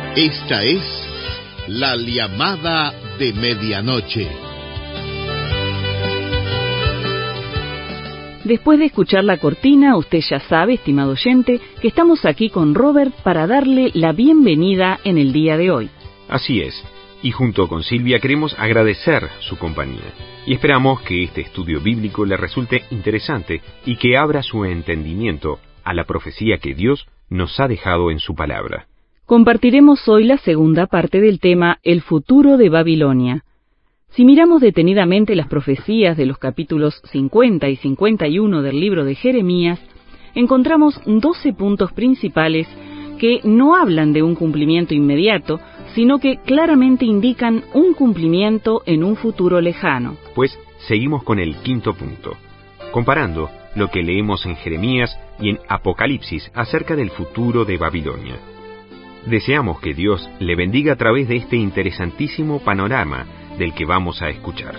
Esta es la llamada de medianoche. Después de escuchar la cortina, usted ya sabe, estimado oyente, que estamos aquí con Robert para darle la bienvenida en el día de hoy. Así es, y junto con Silvia queremos agradecer su compañía. Y esperamos que este estudio bíblico le resulte interesante y que abra su entendimiento a la profecía que Dios nos ha dejado en su palabra. Compartiremos hoy la segunda parte del tema El futuro de Babilonia. Si miramos detenidamente las profecías de los capítulos 50 y 51 del libro de Jeremías, encontramos 12 puntos principales que no hablan de un cumplimiento inmediato, sino que claramente indican un cumplimiento en un futuro lejano. Pues seguimos con el quinto punto, comparando lo que leemos en Jeremías y en Apocalipsis acerca del futuro de Babilonia. Deseamos que Dios le bendiga a través de este interesantísimo panorama del que vamos a escuchar.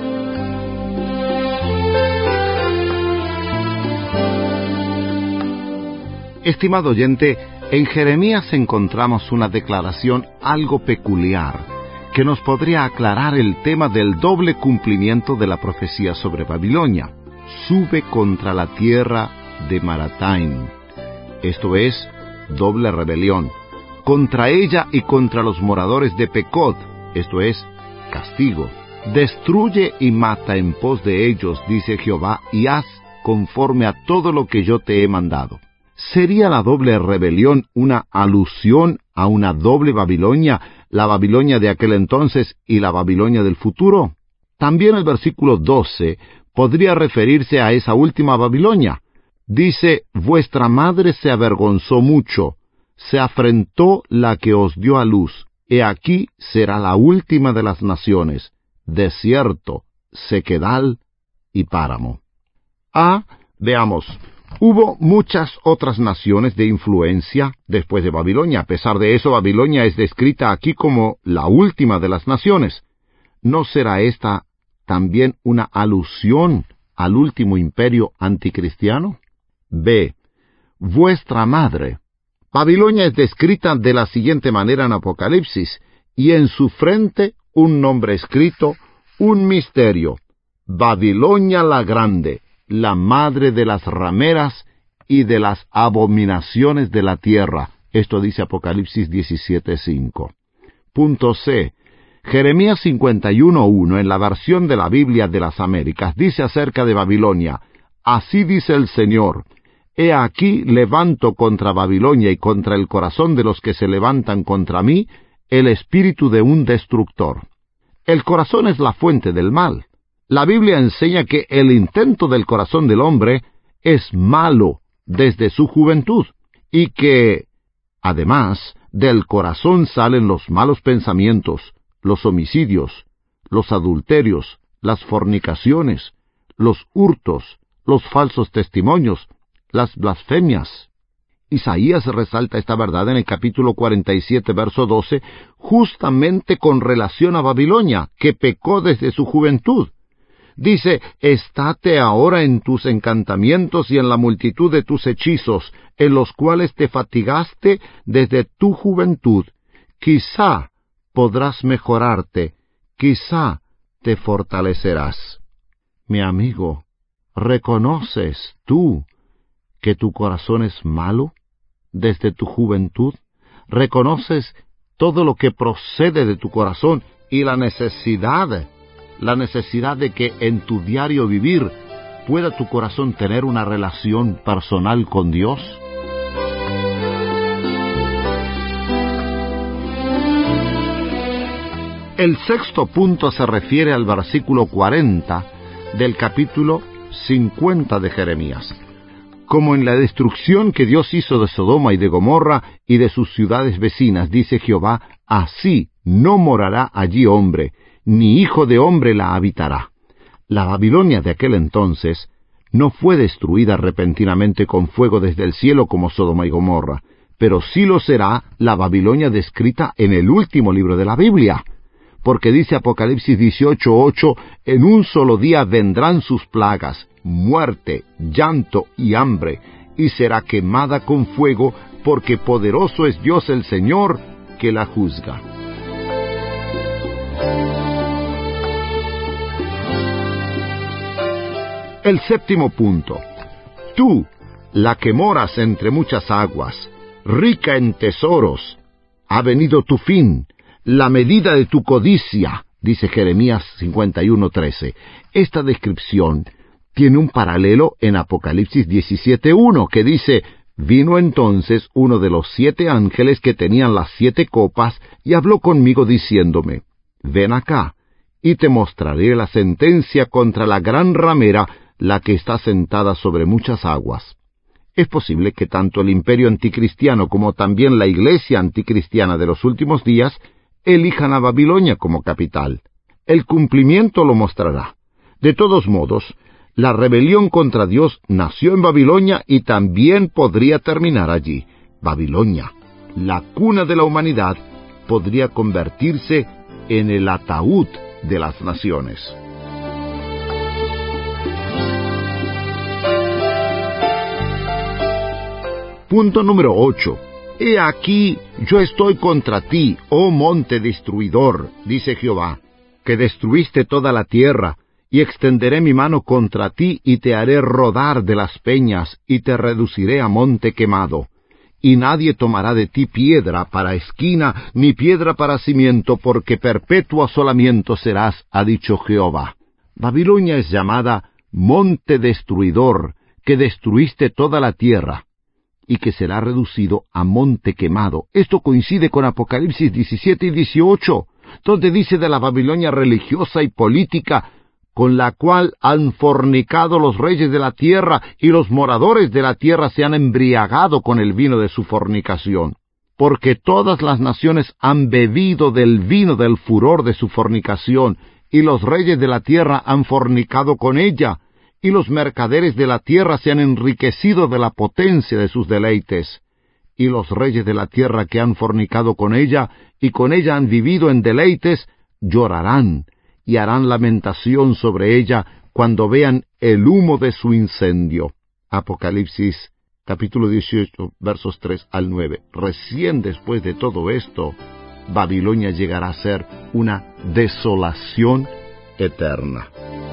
Estimado oyente, en Jeremías encontramos una declaración algo peculiar que nos podría aclarar el tema del doble cumplimiento de la profecía sobre Babilonia. Sube contra la tierra de Marataim. Esto es, doble rebelión. Contra ella y contra los moradores de Pecod, esto es, castigo. Destruye y mata en pos de ellos, dice Jehová, y haz conforme a todo lo que yo te he mandado. ¿Sería la doble rebelión una alusión a una doble Babilonia, la Babilonia de aquel entonces y la Babilonia del futuro? También el versículo 12 podría referirse a esa última Babilonia. Dice, vuestra madre se avergonzó mucho, se afrentó la que os dio a luz. He aquí será la última de las naciones, desierto, sequedal y páramo. Veamos, hubo muchas otras naciones de influencia después de Babilonia. A pesar de eso, Babilonia es descrita aquí como la última de las naciones. ¿No será esta también una alusión al último imperio anticristiano? Vuestra madre. Babilonia es descrita de la siguiente manera en Apocalipsis, y en su frente un nombre escrito, un misterio, Babilonia la Grande, la madre de las rameras y de las abominaciones de la tierra. Esto dice Apocalipsis 17:5. Punto C. Jeremías 51:1, en la versión de la Biblia de las Américas, dice acerca de Babilonia, así dice el Señor, he aquí levanto contra Babilonia y contra el corazón de los que se levantan contra mí, el espíritu de un destructor. El corazón es la fuente del mal. La Biblia enseña que el intento del corazón del hombre es malo desde su juventud, y que, además, del corazón salen los malos pensamientos, los homicidios, los adulterios, las fornicaciones, los hurtos, los falsos testimonios, las blasfemias. Isaías resalta esta verdad en el capítulo 47, verso 12, justamente con relación a Babilonia, que pecó desde su juventud. Dice, estate ahora en tus encantamientos y en la multitud de tus hechizos, en los cuales te fatigaste desde tu juventud. Quizá podrás mejorarte, quizá te fortalecerás. Mi amigo, ¿reconoces tú que tu corazón es malo desde tu juventud? ¿Reconoces todo lo que procede de tu corazón y la necesidad de que en tu diario vivir pueda tu corazón tener una relación personal con Dios? El sexto punto se refiere al versículo 40 del capítulo 50 de Jeremías. Como en la destrucción que Dios hizo de Sodoma y de Gomorra y de sus ciudades vecinas, dice Jehová, así no morará allí hombre, ni hijo de hombre la habitará. La Babilonia de aquel entonces no fue destruida repentinamente con fuego desde el cielo como Sodoma y Gomorra, pero sí lo será la Babilonia descrita en el último libro de la Biblia. Porque dice Apocalipsis 18:8, en un solo día vendrán sus plagas, muerte, llanto y hambre, y será quemada con fuego, porque poderoso es Dios el Señor, que la juzga. El séptimo punto. Tú, la que moras entre muchas aguas, rica en tesoros, ha venido tu fin, la medida de tu codicia, dice Jeremías 51:13. Esta descripción tiene un paralelo en Apocalipsis 17:1, que dice: vino entonces uno de los 7 ángeles que tenían las 7 copas, y habló conmigo diciéndome: ven acá, y te mostraré la sentencia contra la gran ramera, la que está sentada sobre muchas aguas. Es posible que tanto el imperio anticristiano como también la iglesia anticristiana de los últimos días elijan a Babilonia como capital. El cumplimiento lo mostrará. De todos modos, la rebelión contra Dios nació en Babilonia y también podría terminar allí. Babilonia, la cuna de la humanidad, podría convertirse en el ataúd de las naciones. Punto número 8. He aquí, yo estoy contra ti, oh monte destruidor, dice Jehová, que destruiste toda la tierra, y extenderé mi mano contra ti, y te haré rodar de las peñas, y te reduciré a monte quemado. Y nadie tomará de ti piedra para esquina, ni piedra para cimiento, porque perpetuo asolamiento serás, ha dicho Jehová. Babilonia es llamada monte destruidor, que destruiste toda la tierra, y que será reducido a monte quemado. Esto coincide con Apocalipsis 17 y 18, donde dice de la Babilonia religiosa y política, con la cual han fornicado los reyes de la tierra, y los moradores de la tierra se han embriagado con el vino de su fornicación. Porque todas las naciones han bebido del vino del furor de su fornicación, y los reyes de la tierra han fornicado con ella, y los mercaderes de la tierra se han enriquecido de la potencia de sus deleites. Y los reyes de la tierra que han fornicado con ella, y con ella han vivido en deleites, llorarán, y harán lamentación sobre ella cuando vean el humo de su incendio. Apocalipsis, capítulo 18, versos 3 al 9. Recién después de todo esto, Babilonia llegará a ser una desolación eterna.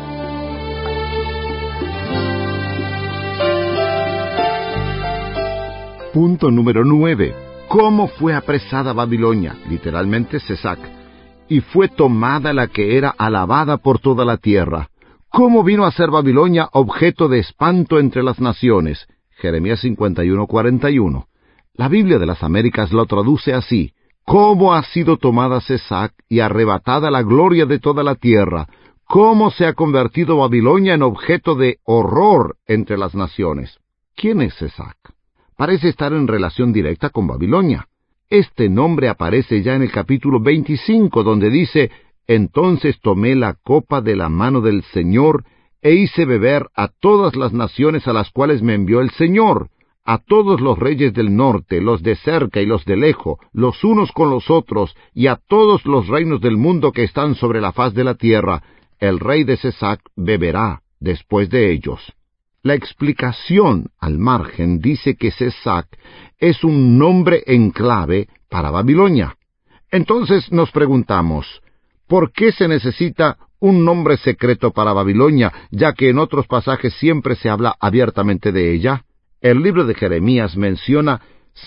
Punto número 9. ¿Cómo fue apresada Babilonia? Literalmente Sesac. Y fue tomada la que era alabada por toda la tierra. ¿Cómo vino a ser Babilonia objeto de espanto entre las naciones? Jeremías 51:41. La Biblia de las Américas lo traduce así: ¿cómo ha sido tomada Sesac y arrebatada la gloria de toda la tierra? ¿Cómo se ha convertido Babilonia en objeto de horror entre las naciones? ¿Quién es Sesac? Parece estar en relación directa con Babilonia. Este nombre aparece ya en el capítulo 25, donde dice: entonces tomé la copa de la mano del Señor, e hice beber a todas las naciones a las cuales me envió el Señor, a todos los reyes del norte, los de cerca y los de lejos, los unos con los otros, y a todos los reinos del mundo que están sobre la faz de la tierra. El rey de Sesac beberá después de ellos. La explicación al margen dice que Sesac es un nombre en clave para Babilonia. Entonces nos preguntamos, ¿por qué se necesita un nombre secreto para Babilonia, ya que en otros pasajes siempre se habla abiertamente de ella? El libro de Jeremías menciona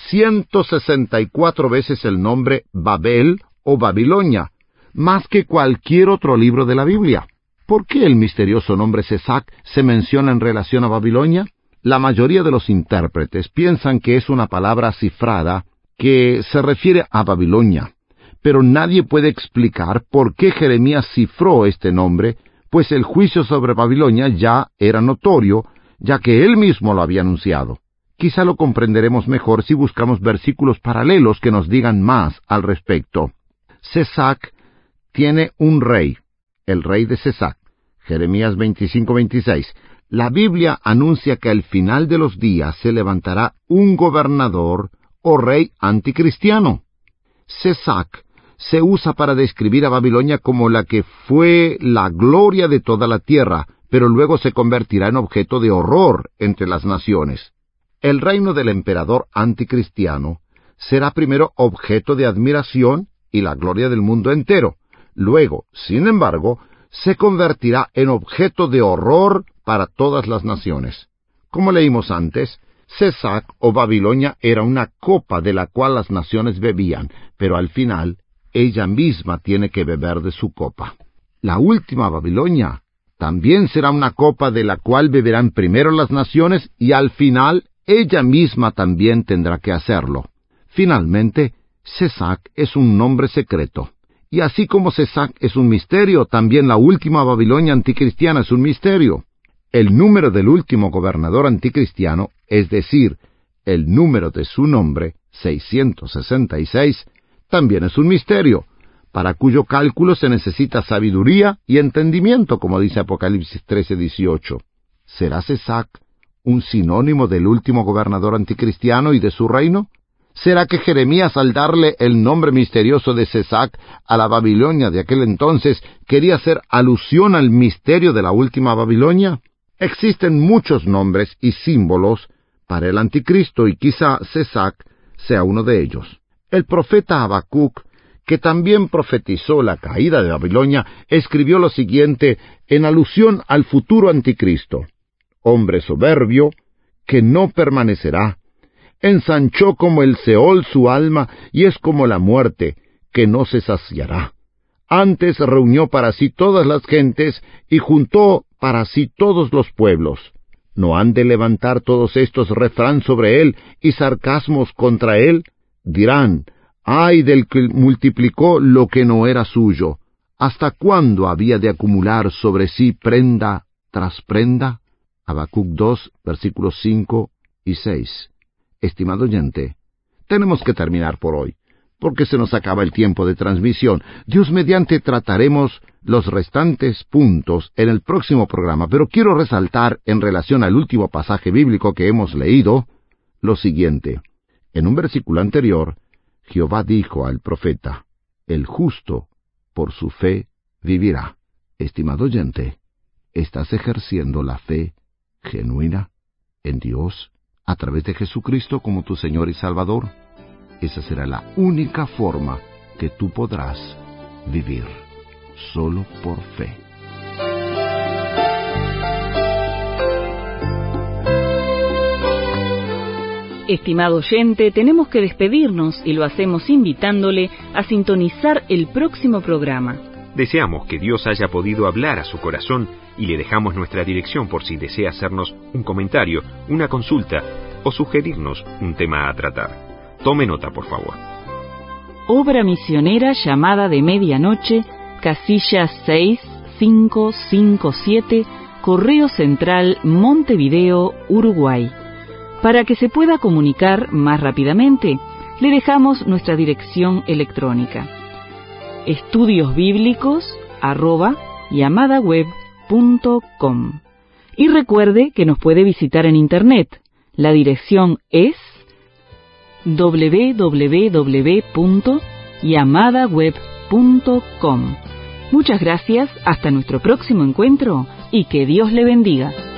164 veces el nombre Babel o Babilonia, más que cualquier otro libro de la Biblia. ¿Por qué el misterioso nombre Sesac se menciona en relación a Babilonia? La mayoría de los intérpretes piensan que es una palabra cifrada que se refiere a Babilonia, pero nadie puede explicar por qué Jeremías cifró este nombre, pues el juicio sobre Babilonia ya era notorio, ya que él mismo lo había anunciado. Quizá lo comprenderemos mejor si buscamos versículos paralelos que nos digan más al respecto. Sesac tiene un rey, el rey de Sesac. Jeremías 25:26. La Biblia anuncia que al final de los días se levantará un gobernador o rey anticristiano. Sesac se usa para describir a Babilonia como la que fue la gloria de toda la tierra, pero luego se convertirá en objeto de horror entre las naciones. El reino del emperador anticristiano será primero objeto de admiración y la gloria del mundo entero. Luego, sin embargo, se convertirá en objeto de horror para todas las naciones. Como leímos antes, Sesac o Babilonia era una copa de la cual las naciones bebían, pero al final ella misma tiene que beber de su copa. La última Babilonia también será una copa de la cual beberán primero las naciones y al final ella misma también tendrá que hacerlo. Finalmente, Sesac es un nombre secreto. Y así como Sesac es un misterio, también la última Babilonia anticristiana es un misterio. El número del último gobernador anticristiano, es decir, el número de su nombre, 666, también es un misterio, para cuyo cálculo se necesita sabiduría y entendimiento, como dice Apocalipsis 13:18. ¿Será Sesac un sinónimo del último gobernador anticristiano y de su reino? ¿Será que Jeremías, al darle el nombre misterioso de Sesac a la Babilonia de aquel entonces, quería hacer alusión al misterio de la última Babilonia? Existen muchos nombres y símbolos para el anticristo y quizá Sesac sea uno de ellos. El profeta Habacuc, que también profetizó la caída de Babilonia, escribió lo siguiente en alusión al futuro anticristo: hombre soberbio, que no permanecerá, ensanchó como el Seol su alma, y es como la muerte, que no se saciará. Antes reunió para sí todas las gentes, y juntó para sí todos los pueblos. ¿No han de levantar todos estos refrán sobre él, y sarcasmos contra él? Dirán: ¡ay del que multiplicó lo que no era suyo! ¿Hasta cuándo había de acumular sobre sí prenda tras prenda? Habacuc 2, versículos 5 y 6. Estimado oyente, tenemos que terminar por hoy, porque se nos acaba el tiempo de transmisión. Dios mediante trataremos los restantes puntos en el próximo programa, pero quiero resaltar en relación al último pasaje bíblico que hemos leído lo siguiente. En un versículo anterior, Jehová dijo al profeta: el justo por su fe vivirá. Estimado oyente, ¿estás ejerciendo la fe genuina en Dios a través de Jesucristo como tu Señor y Salvador? Esa será la única forma que tú podrás vivir, solo por fe. Estimado oyente, tenemos que despedirnos y lo hacemos invitándole a sintonizar el próximo programa. Deseamos que Dios haya podido hablar a su corazón y le dejamos nuestra dirección por si desea hacernos un comentario, una consulta o sugerirnos un tema a tratar. Tome nota, por favor. Obra misionera Llamada de Medianoche, casilla 6557, Correo Central, Montevideo, Uruguay. Para que se pueda comunicar más rápidamente, le dejamos nuestra dirección electrónica: estudiosbiblicos@yamadaweb.com. Y recuerde que nos puede visitar en Internet. La dirección es www.yamadaweb.com. Muchas gracias, hasta nuestro próximo encuentro y que Dios le bendiga.